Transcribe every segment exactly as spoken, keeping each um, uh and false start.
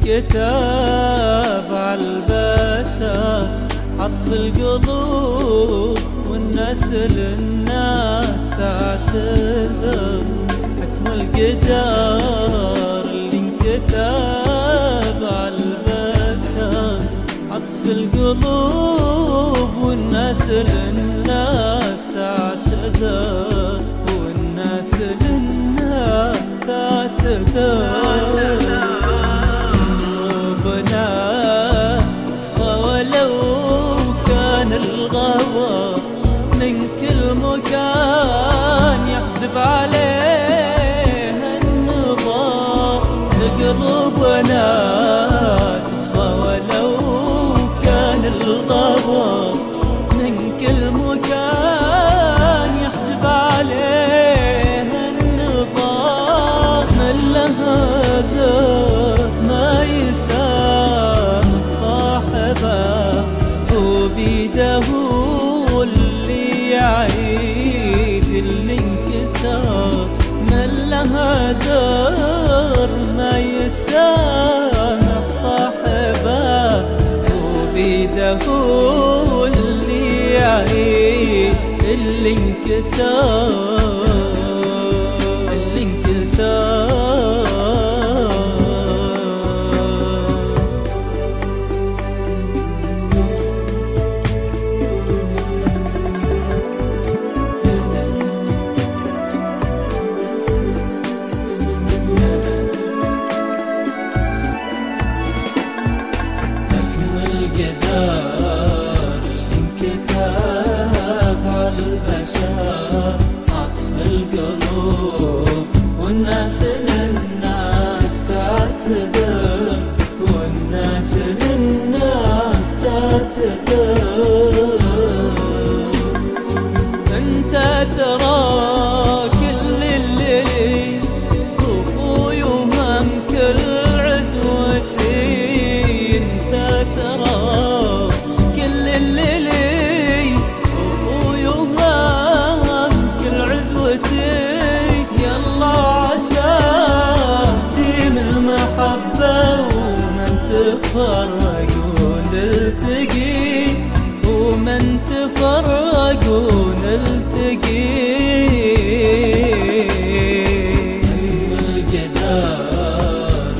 انكتب عالبشر عطف القلوب والناس للناس تعتذر. حكم القدر اللي انكتب عالبشر عطف القلوب والناس للناس تعتذر، والناس للناس تعتذر. الغوى من كل مكان يحجب عليه النظر، قلوبنا تصفى ولو كان الغوى من كل مكان يحجب عليه النظر. من لهذا ما يسامح صاحبه وبيده اللي يعيد اللي انكسر. من لها دار ما يسامح صاحبه وبيده اللي يعيد اللي انكسر اللي انكسر. القدر انكتب عالبشر عطف القلوب والناس للناس تعتذر، والناس للناس تعتذر. انت ترى كل اللي خوفي وهم كل عزوتي، انت ترى كل الليلي ويوهام كل عزوتي. يلا عسى ديم المحبة ومن تفرق ونلتقي، ومن تفرق ونلتقي. القدر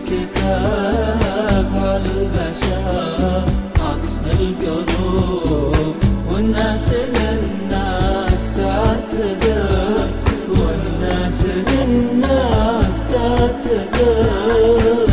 انكتب عالبشر عطف القلوب والناس للناس تعتذر، والناس للناس تعتذر.